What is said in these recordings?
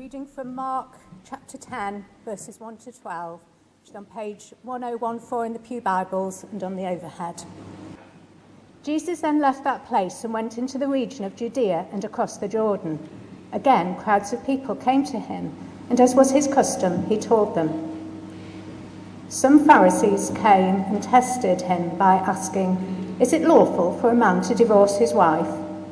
Reading from Mark chapter 10, verses 1 to 12, which is on page 1014 in the Pew Bibles and on the overhead. Jesus then left that place and went into the region of Judea and across the Jordan. Again, crowds of people came to him, and as was his custom, he taught them. Some Pharisees came and tested him by asking, "Is it lawful for a man to divorce his wife?"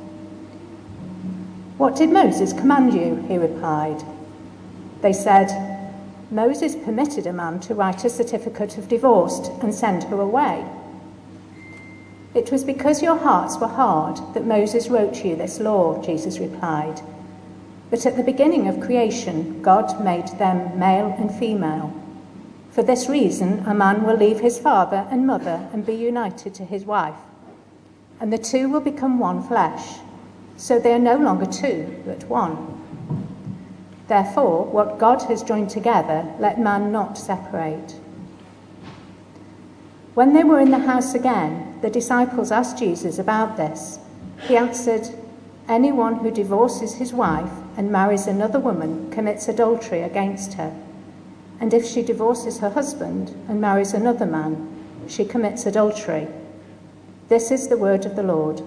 "What did Moses command you?" he replied. They said, "Moses permitted a man to write a certificate of divorce and send her away." "It was because your hearts were hard that Moses wrote you this law," Jesus replied. "But at the beginning of creation, God made them male and female. For this reason, a man will leave his father and mother and be united to his wife, and the two will become one flesh. So they are no longer two, but one. Therefore, what God has joined together, let man not separate." When they were in the house again, the disciples asked Jesus about this. He answered, "Anyone who divorces his wife and marries another woman commits adultery against her. And if she divorces her husband and marries another man, she commits adultery." This is the word of the Lord.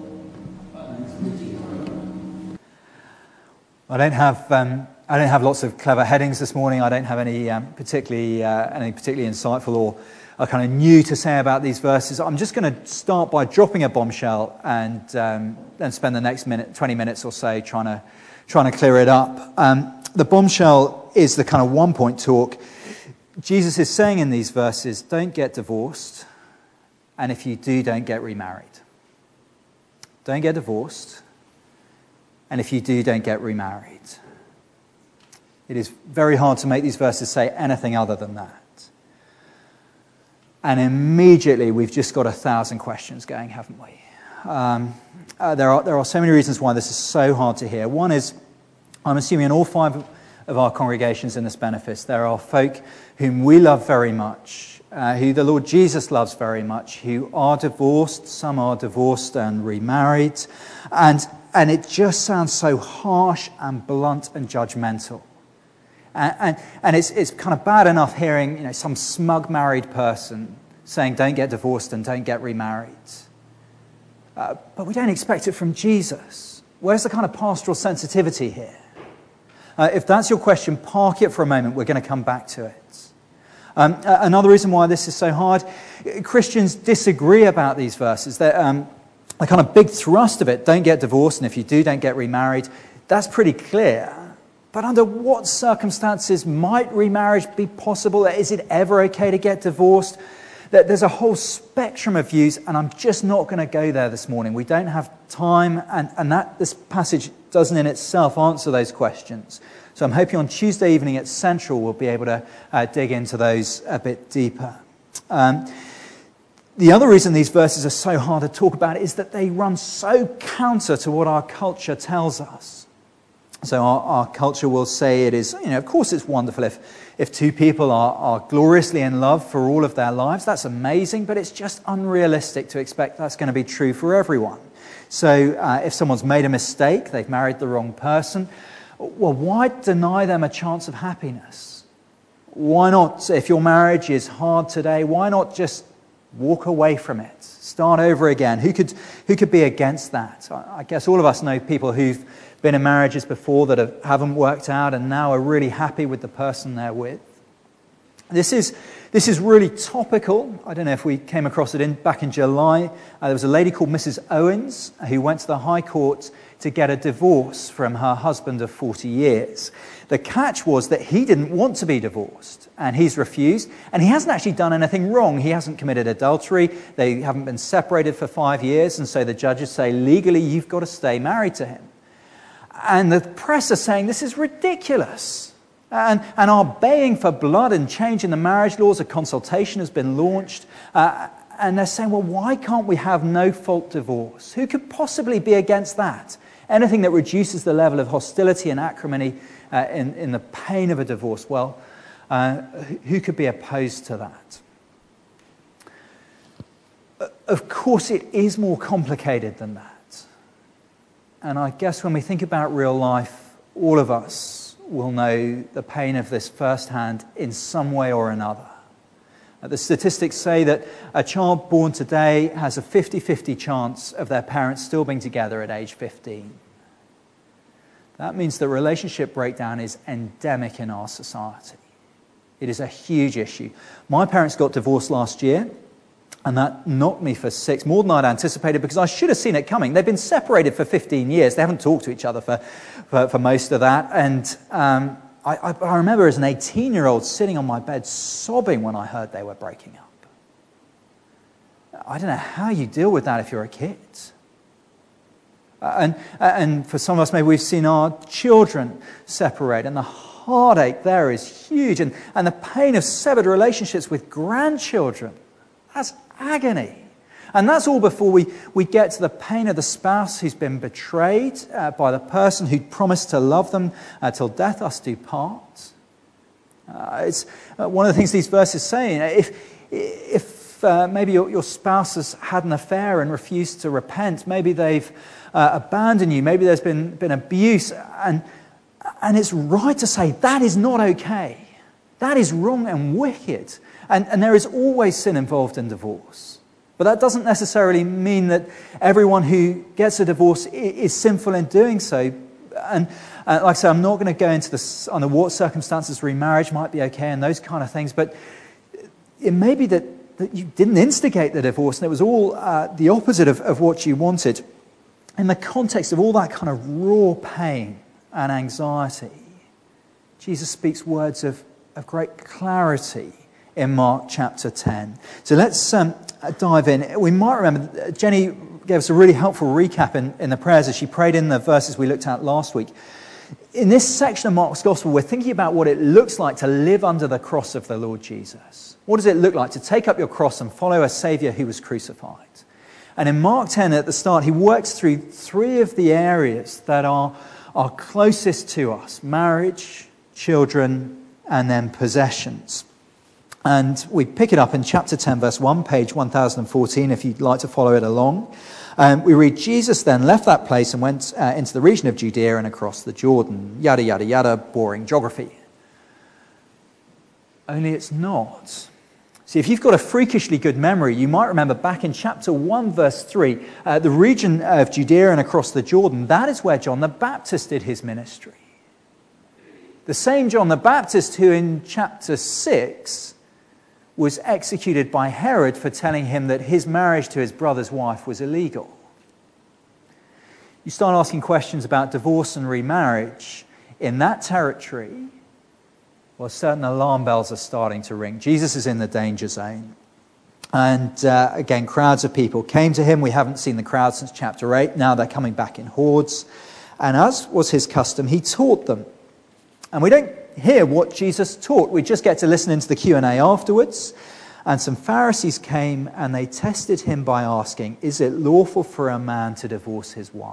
I don't have lots of clever headings this morning. I don't have any particularly insightful or kind of new to say about these verses. I'm just going to start by dropping a bombshell and then spend the next 20 minutes or so trying to clear it up. The bombshell is the kind of 1-point talk. Jesus is saying in these verses, don't get divorced, and if you do, don't get remarried. Don't get divorced, and if you do, don't get remarried. It is very hard to make these verses say anything other than that. And immediately we've just got 1,000 questions going, haven't we? There are so many reasons why this is so hard to hear. One is, I'm assuming in all 5 of our congregations in this benefice, there are folk whom we love very much, who the Lord Jesus loves very much, who are divorced. Some are divorced and remarried. And it just sounds so harsh and blunt and judgmental. And it's kind of bad enough hearing some smug married person saying don't get divorced and don't get remarried. But we don't expect it from Jesus. Where's the kind of pastoral sensitivity here? If that's your question, park it for a moment. We're going to come back to it. Another reason why this is so hard, Christians disagree about these verses. The kind of big thrust of it, don't get divorced, and if you do, don't get remarried, that's pretty clear. But under what circumstances might remarriage be possible? Is it ever okay to get divorced? There's a whole spectrum of views, and I'm just not going to go there this morning. We don't have time, and this passage doesn't in itself answer those questions. So I'm hoping on Tuesday evening at Central we'll be able to dig into those a bit deeper. The other reason these verses are so hard to talk about is that they run so counter to what our culture tells us. So our culture will say it is, of course it's wonderful if 2 people are gloriously in love for all of their lives. That's amazing, but it's just unrealistic to expect that's going to be true for everyone. So if someone's made a mistake, they've married the wrong person, well, why deny them a chance of happiness? Why not, if your marriage is hard today, why not just walk away from it, start over again? Who could be against that? I guess all of us know people who've been in marriages before that haven't worked out and now are really happy with the person they're with. This is really topical. I don't know if we came across it back in July. There was a lady called Mrs. Owens who went to the High Court to get a divorce from her husband of 40 years. The catch was that he didn't want to be divorced, and he's refused, and he hasn't actually done anything wrong. He hasn't committed adultery. They haven't been separated for 5 years, and so the judges say, legally, you've got to stay married to him. And the press are saying, this is ridiculous, and are baying for blood and change in the marriage laws. A consultation has been launched, and they're saying, well, why can't we have no-fault divorce? Who could possibly be against that? Anything that reduces the level of hostility and acrimony in the pain of a divorce, well, who could be opposed to that? Of course, it is more complicated than that. And I guess when we think about real life, all of us will know the pain of this firsthand in some way or another. The statistics say that a child born today has a 50-50 chance of their parents still being together at age 15. That means that relationship breakdown is endemic in our society. It is a huge issue. My parents got divorced last year, and that knocked me for six, more than I'd anticipated, because I should have seen it coming. They've been separated for 15 years. They haven't talked to each other for most of that. And I remember as an 18-year-old sitting on my bed sobbing when I heard they were breaking up. I don't know how you deal with that if you're a kid. And for some of us, maybe we've seen our children separate, and the heartache there is huge. And the pain of severed relationships with grandchildren, that's agony. And that's all before we get to the pain of the spouse who's been betrayed by the person who promised to love them till death us do part. It's one of the things these verses say. If maybe your spouse has had an affair and refused to repent, maybe they've abandoned you, maybe there's been abuse, and it's right to say that is not okay. That is wrong and wicked. And there is always sin involved in divorce. But that doesn't necessarily mean that everyone who gets a divorce is sinful in doing so. And like I say, I'm not going to go into on what circumstances remarriage might be okay and those kind of things. But it may be that you didn't instigate the divorce and it was all the opposite of what you wanted. In the context of all that kind of raw pain and anxiety, Jesus speaks words of great clarity in Mark chapter 10. So let's dive in. We might remember, Jenny gave us a really helpful recap in the prayers as she prayed in the verses we looked at last week. In this section of Mark's Gospel, we're thinking about what it looks like to live under the cross of the Lord Jesus. What does it look like to take up your cross and follow a Saviour who was crucified? And in Mark 10 at the start, he works through three of the areas that are closest to us: marriage, children, and then possessions. And we pick it up in chapter 10, verse 1, page 1014, if you'd like to follow it along. We read, Jesus then left that place and went into the region of Judea and across the Jordan. Yada, yada, yada, boring geography. Only it's not. See, if you've got a freakishly good memory, you might remember back in chapter 1, verse 3, the region of Judea and across the Jordan, that is where John the Baptist did his ministry. The same John the Baptist who in chapter 6 was executed by Herod for telling him that his marriage to his brother's wife was illegal. You start asking questions about divorce and remarriage in that territory, well, certain alarm bells are starting to ring. Jesus is in the danger zone. And again, crowds of people came to him. We haven't seen the crowd since chapter 8. Now they're coming back in hordes. And as was his custom, he taught them. And we don't hear what Jesus taught. We just get to listen into the Q&A afterwards. And some Pharisees came and they tested him by asking, is it lawful for a man to divorce his wife?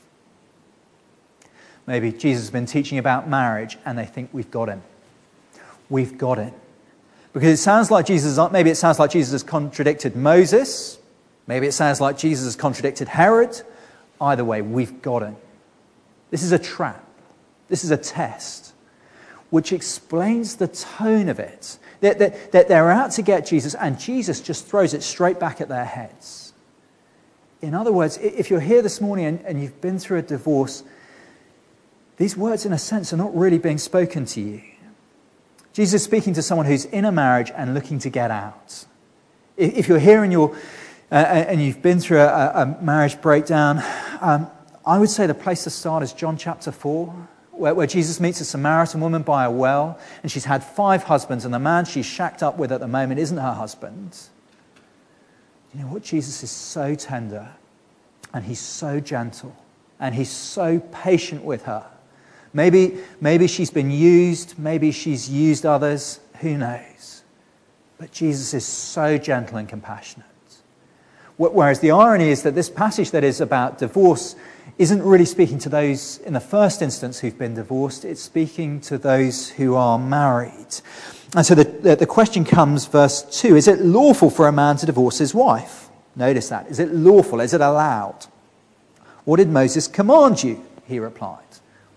Maybe Jesus has been teaching about marriage and they think we've got him. We've got it. Because it sounds like maybe it sounds like Jesus has contradicted Moses. Maybe it sounds like Jesus has contradicted Herod. Either way, we've got it. This is a trap. This is a test, which explains the tone of it. That they're out to get Jesus, and Jesus just throws it straight back at their heads. In other words, if you're here this morning and you've been through a divorce, these words, in a sense, are not really being spoken to you. Jesus is speaking to someone who's in a marriage and looking to get out. If you're here and you've been through a marriage breakdown, I would say the place to start is John chapter 4, where Jesus meets a Samaritan woman by a well, and she's had 5 husbands, and the man she's shacked up with at the moment isn't her husband. You know what? Jesus is so tender, and he's so gentle, and he's so patient with her. Maybe she's been used, maybe she's used others, who knows? But Jesus is so gentle and compassionate. Whereas the irony is that this passage that is about divorce isn't really speaking to those in the first instance who've been divorced, it's speaking to those who are married. And so the question comes, verse 2, is it lawful for a man to divorce his wife? Notice that. Is it lawful? Is it allowed? What did Moses command you? He replied.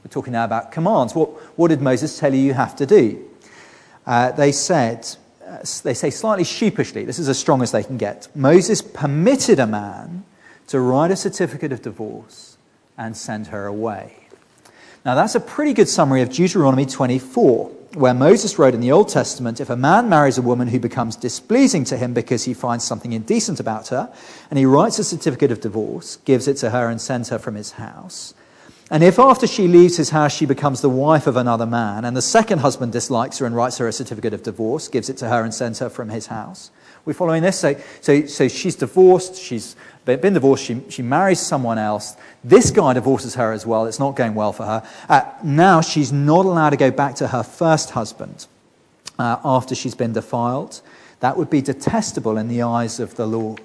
We're talking now about commands. What did Moses tell you have to do? They say slightly sheepishly, this is as strong as they can get, Moses permitted a man to write a certificate of divorce and send her away. Now that's a pretty good summary of Deuteronomy 24, where Moses wrote in the Old Testament, if a man marries a woman who becomes displeasing to him because he finds something indecent about her, and he writes a certificate of divorce, gives it to her and sends her from his house, and if after she leaves his house she becomes the wife of another man, and the second husband dislikes her and writes her a certificate of divorce, gives it to her and sends her from his house. We're following this? So she's divorced, she's been divorced, she marries someone else. This guy divorces her as well. It's not going well for her. Now she's not allowed to go back to her first husband after she's been defiled. That would be detestable in the eyes of the Lord.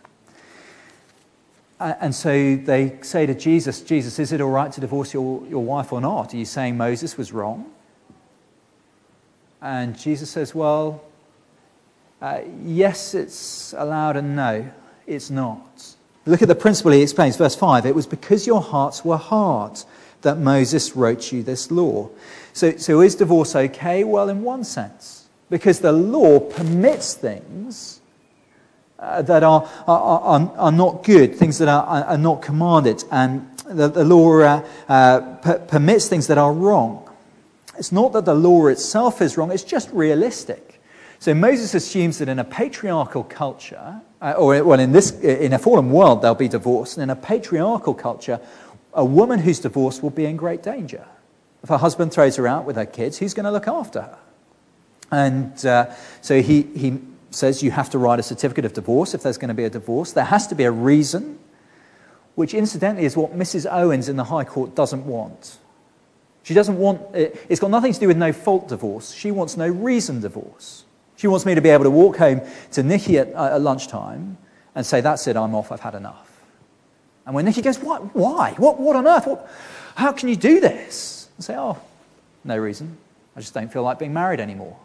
And so they say to Jesus, Jesus, is it all right to divorce your wife or not? Are you saying Moses was wrong? And Jesus says, well, yes, it's allowed, and no, it's not. Look at the principle he explains, verse 5. It was because your hearts were hard that Moses wrote you this law. So is divorce okay? Well, in one sense, because the law permits things that are not good, things that are not commanded, and the law permits things that are wrong. It's not that the law itself is wrong, it's just realistic. So Moses assumes that in a patriarchal culture, in a fallen world there'll be divorce, and in a patriarchal culture, a woman who's divorced will be in great danger. If her husband throws her out with her kids, who's going to look after her? And so he says you have to write a certificate of divorce if there's going to be a divorce. There has to be a reason, which incidentally is what Mrs. Owens in the High Court doesn't want. She doesn't want, it's got nothing to do with no fault divorce. She wants no reason divorce. She wants me to be able to walk home to Nikki at lunchtime and say, that's it, I'm off, I've had enough. And when Nikki goes, what? Why? What on earth? How can you do this? I say, oh, no reason. I just don't feel like being married anymore.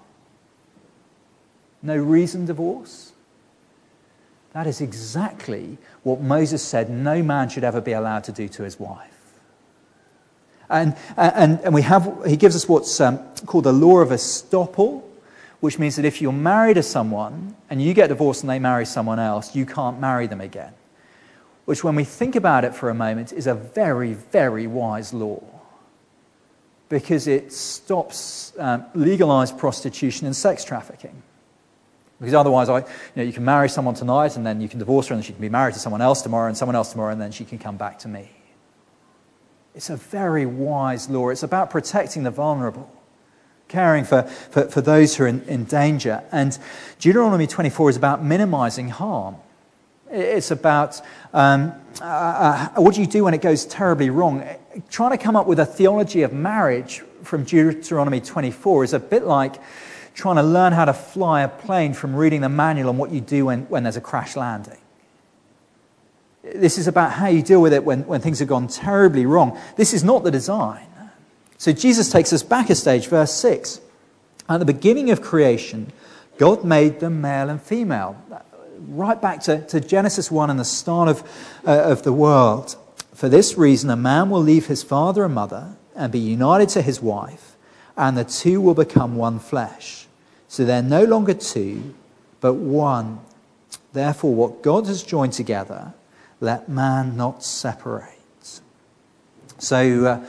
No reason divorce? That is exactly what Moses said no man should ever be allowed to do to his wife. And he gives us what's called the law of estoppel, which means that if you're married to someone and you get divorced and they marry someone else, you can't marry them again. Which, when we think about it for a moment, is a very, very wise law, because it stops legalized prostitution and sex trafficking. Because otherwise, you can marry someone tonight and then you can divorce her and she can be married to someone else tomorrow and then she can come back to me. It's a very wise law. It's about protecting the vulnerable, caring for those who are in danger. And Deuteronomy 24 is about minimizing harm. It's about what do you do when it goes terribly wrong? Trying to come up with a theology of marriage from Deuteronomy 24 is a bit like trying to learn how to fly a plane from reading the manual on what you do when there's a crash landing. This is about how you deal with it when things have gone terribly wrong. This is not the design. So Jesus takes us back a stage, verse 6. At the beginning of creation, God made them male and female. Right back to Genesis 1 and the start of the world. For this reason, a man will leave his father and mother and be united to his wife, and the two will become one flesh. So they're no longer two, but one. Therefore, what God has joined together, let man not separate. So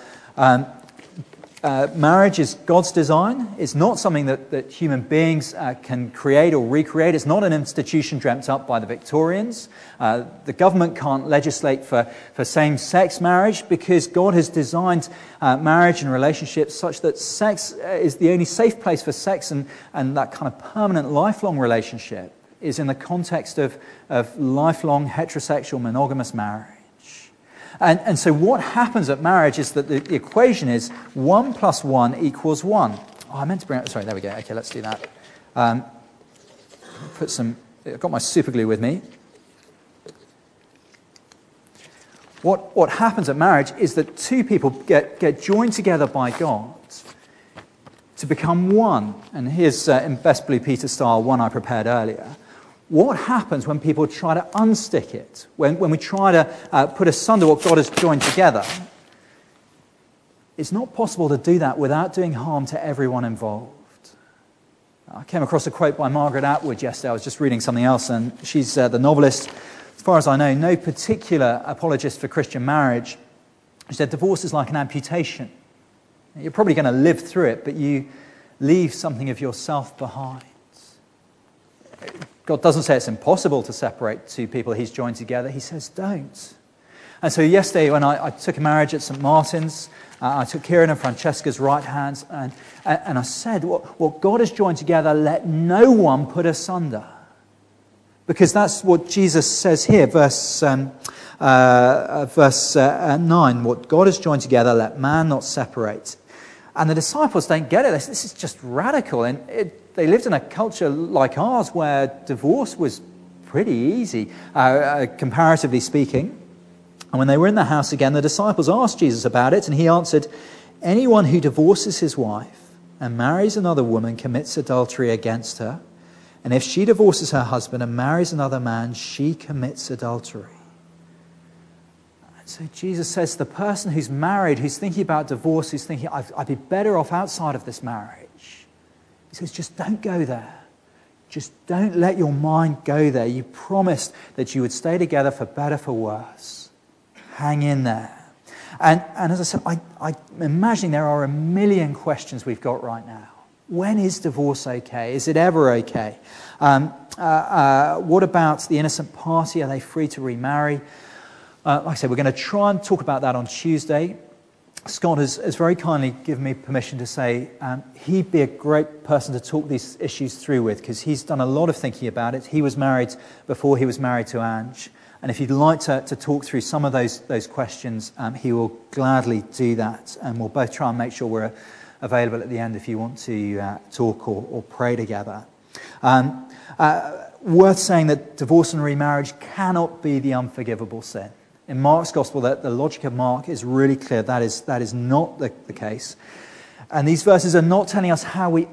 marriage is God's design. It's not something that human beings can create or recreate. It's not an institution dreamt up by the Victorians. The government can't legislate for same-sex marriage, because God has designed marriage and relationships such that sex is the only safe place for sex, and that kind of permanent, lifelong relationship is in the context of lifelong heterosexual monogamous marriage. And so what happens at marriage is that the equation is 1 + 1 = 1. Oh, I meant to bring it. Sorry, there we go. Okay, let's do that. I've got my super glue with me. What happens at marriage is that two people get joined together by God to become one. And here's, in Best Blue Peter style, one I prepared earlier. What happens when people try to unstick it? When we try to put asunder what God has joined together? it's not possible to do that without doing harm to everyone involved. I came across a quote by Margaret Atwood yesterday. I was just reading something else, and she's the novelist. As far as I know, no particular apologist for Christian marriage. She said, divorce is like an amputation. You're probably going to live through it, but you leave something of yourself behind. God doesn't say it's impossible to separate two people He's joined together. He says don't. And so yesterday when I took a marriage at St. Martin's, I took Kieran and Francesca's right hands, and I said, what God has joined together, let no one put asunder. Because that's what Jesus says here, verse 9. What God has joined together, let man not separate. And the disciples don't get it. They say, this is just radical. And they lived in a culture like ours where divorce was pretty easy, comparatively speaking. And when they were in the house again, the disciples asked Jesus about it, and he answered, anyone who divorces his wife and marries another woman commits adultery against her. And if she divorces her husband and marries another man, she commits adultery. And so Jesus says the person who's married, who's thinking about divorce, who's thinking, I'd be better off outside of this marriage. He says, just don't go there. Just don't let your mind go there. You promised that you would stay together for better, for worse. Hang in there. And as I said, I'm imagining there are a million questions we've got right now. When is divorce okay? Is it ever okay? What about the innocent party? Are they free to remarry? Like I said, we're going to try and talk about that on Tuesday. Scott has very kindly given me permission to say he'd be a great person to talk these issues through with, because he's done a lot of thinking about it. He was married before he was married to Ange. And if you'd like to talk through some of those questions, he will gladly do that. And we'll both try and make sure we're available at the end if you want to talk or pray together. Worth saying that divorce and remarriage cannot be the unforgivable sin. In Mark's Gospel, the logic of Mark is really clear. That is not the case. And these verses are not telling us how we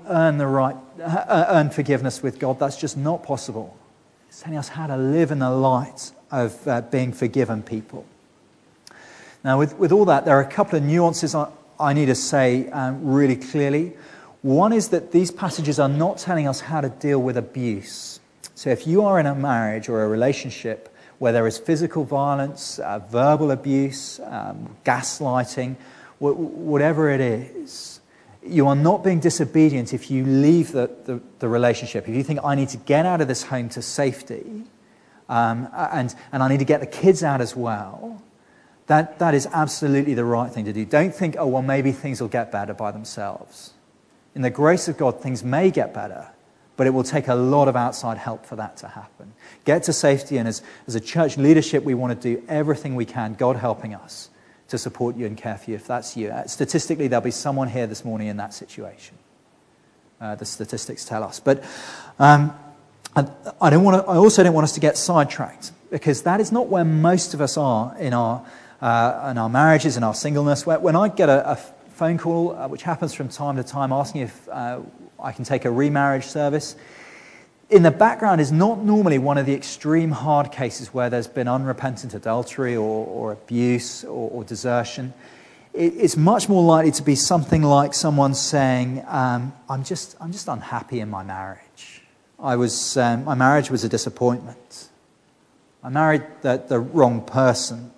earn forgiveness with God. That's just not possible. It's telling us how to live in the light of being forgiven people. Now, with all that, there are a couple of nuances I need to say really clearly. One is that these passages are not telling us how to deal with abuse. So if you are in a marriage or a relationship where there is physical violence, verbal abuse, gaslighting, whatever it is, you are not being disobedient if you leave the relationship. If you think, I need to get out of this home to safety, and I need to get the kids out as well, that is absolutely the right thing to do. Don't think, oh, well, maybe things will get better by themselves. In the grace of God, things may get better, but it will take a lot of outside help for that to happen. Get to safety, and as a church leadership, we want to do everything we can, God helping us, to support you and care for you if that's you. Statistically, there'll be someone here this morning in that situation. The statistics tell us. But I also don't want us to get sidetracked, because that is not where most of us are in our marriages, in our singleness. When I get a phone call, which happens from time to time, asking if I can take a remarriage service, in the background is not normally one of the extreme hard cases where there's been unrepentant adultery or abuse or desertion. It's much more likely to be something like someone saying, I'm just unhappy in my marriage. My marriage was a disappointment. I married the wrong person.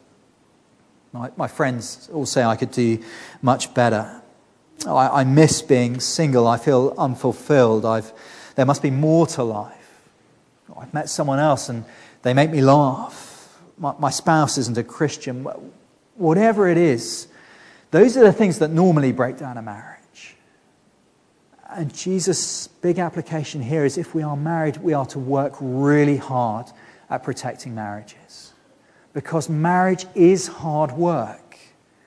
My friends all say I could do much better. I miss being single. I feel unfulfilled. There must be more to life. I've met someone else and they make me laugh. My spouse isn't a Christian. Whatever it is, those are the things that normally break down a marriage. And Jesus' big application here is, if we are married, we are to work really hard at protecting marriages. Because marriage is hard work.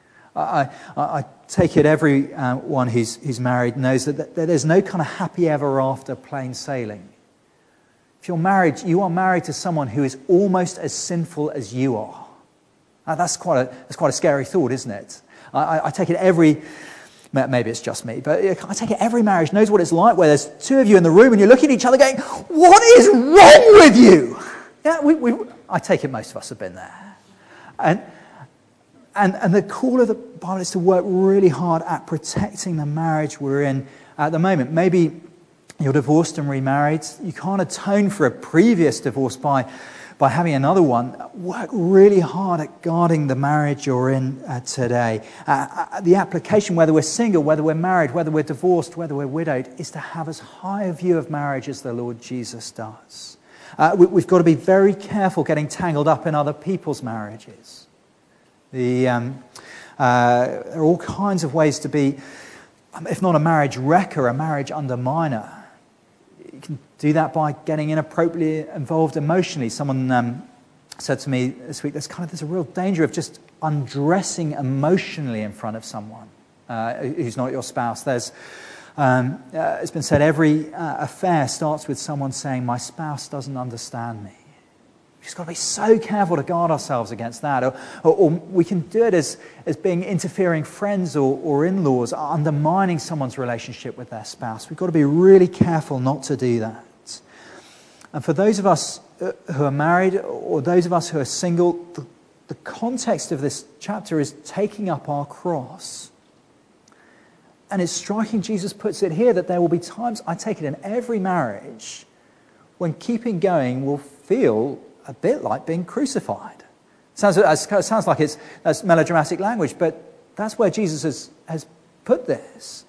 I take it everyone who's married knows that there's no kind of happy ever after plain sailing. If you're married, you are married to someone who is almost as sinful as you are. That's quite a scary thought, isn't it? I take it maybe it's just me, but I take it every marriage knows what it's like, where there's two of you in the room and you're looking at each other going, what is wrong with you? Yeah, I take it most of us have been there. And the call of the Bible is to work really hard at protecting the marriage we're in at the moment. Maybe you're divorced and remarried. You can't atone for a previous divorce by having another one. Work really hard at guarding the marriage you're in today. The application, whether we're single, whether we're married, whether we're divorced, whether we're widowed, is to have as high a view of marriage as the Lord Jesus does. We've got to be very careful getting tangled up in other people's marriages. There are all kinds of ways to be, if not a marriage wrecker, a marriage underminer. You can do that by getting inappropriately involved emotionally. Someone said to me this week, there's a real danger of just undressing emotionally in front of someone who's not your spouse. It's been said every affair starts with someone saying, "My spouse doesn't understand me." We've just got to be so careful to guard ourselves against that. Or we can do it as being interfering friends or in-laws, undermining someone's relationship with their spouse. We've got to be really careful not to do that. And for those of us who are married or those of us who are single, the context of this chapter is taking up our cross. And it's striking, Jesus puts it here, that there will be times, I take it in every marriage, when keeping going will feel a bit like being crucified. Sounds like that's melodramatic language, but that's where Jesus has put this.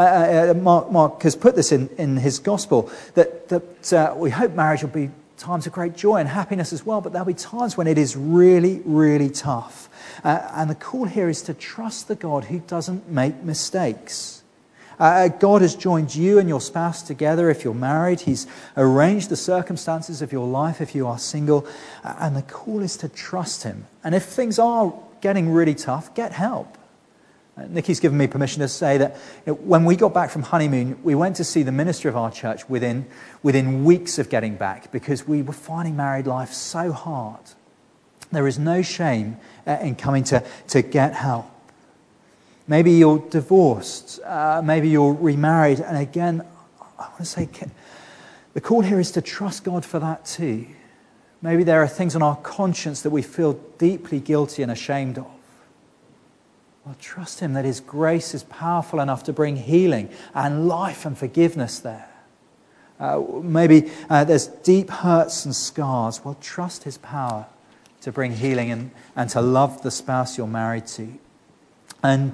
Mark has put this in his gospel, that we hope marriage will be times of great joy and happiness as well, but there'll be times when it is really, really tough. And the call here is to trust the God who doesn't make mistakes. God has joined you and your spouse together if you're married. He's arranged the circumstances of your life if you are single. And the call is to trust him. And if things are getting really tough, get help. Nikki's given me permission to say that when we got back from honeymoon, we went to see the minister of our church within weeks of getting back because we were finding married life so hard. There is no shame in coming to get help. Maybe you're divorced, maybe you're remarried, and again, I want to say the call here is to trust God for that too. Maybe there are things on our conscience that we feel deeply guilty and ashamed of. Well, trust him that his grace is powerful enough to bring healing and life and forgiveness there. Maybe there's deep hurts and scars. Well, trust his power to bring healing and to love the spouse you're married to. And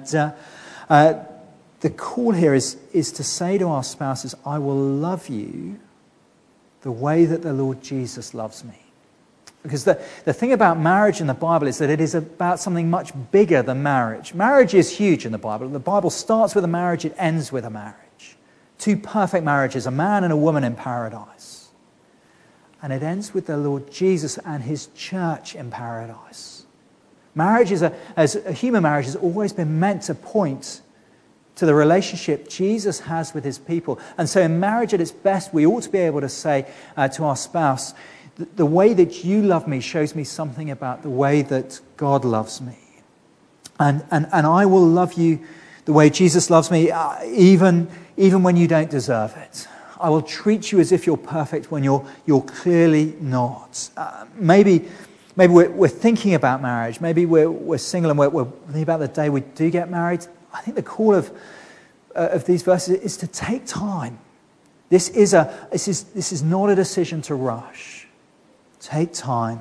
the call here is to say to our spouses, I will love you the way that the Lord Jesus loves me. Because the thing about marriage in the Bible is that it is about something much bigger than marriage. Marriage is huge in the Bible. The Bible starts with a marriage, it ends with a marriage. Two perfect marriages, a man and a woman in paradise. And it ends with the Lord Jesus and his church in paradise. Marriage as a human marriage has always been meant to point to the relationship Jesus has with his people. And so in marriage at its best, we ought to be able to say to our spouse, the way that you love me shows me something about the way that God loves me. And I will love you the way Jesus loves me, even when you don't deserve it. I will treat you as if you're perfect when you're clearly not. Maybe we're thinking about marriage. Maybe we're single and we're thinking about the day we do get married. I think the call of these verses is to take time. This is not a decision to rush. Take time,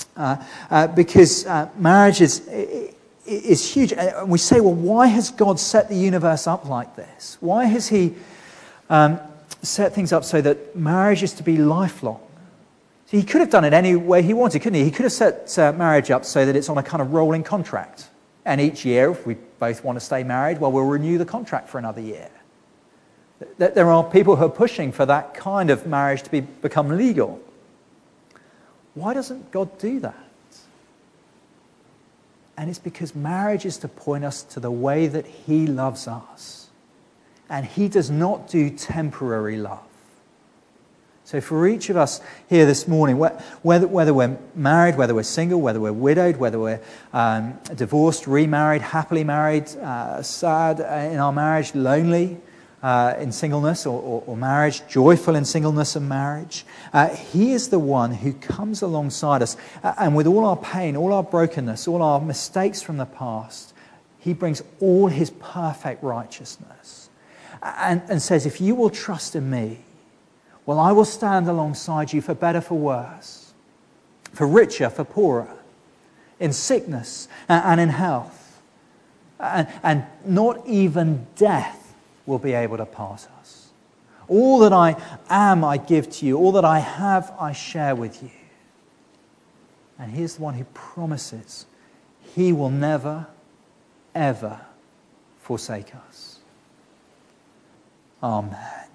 because marriage is huge. And we say, well, why has God set the universe up like this? Why has he set things up so that marriage is to be lifelong? So he could have done it any way he wanted, couldn't he? He could have set marriage up so that it's on a kind of rolling contract. And each year, if we both want to stay married, well, we'll renew the contract for another year. There are people who are pushing for that kind of marriage to become legal. Why doesn't God do that? And it's because marriage is to point us to the way that he loves us. And he does not do temporary love. So for each of us here this morning, whether we're married, whether we're single, whether we're widowed, whether we're divorced, remarried, happily married, sad in our marriage, lonely, in singleness or marriage, joyful in singleness and marriage. He is the one who comes alongside us, and with all our pain, all our brokenness, all our mistakes from the past, he brings all his perfect righteousness and says, if you will trust in me, well, I will stand alongside you for better, for worse, for richer, for poorer, in sickness and in health. And not even death will be able to part us. All that I am, I give to you. All that I have, I share with you. And here's the one who promises he will never, ever forsake us. Amen.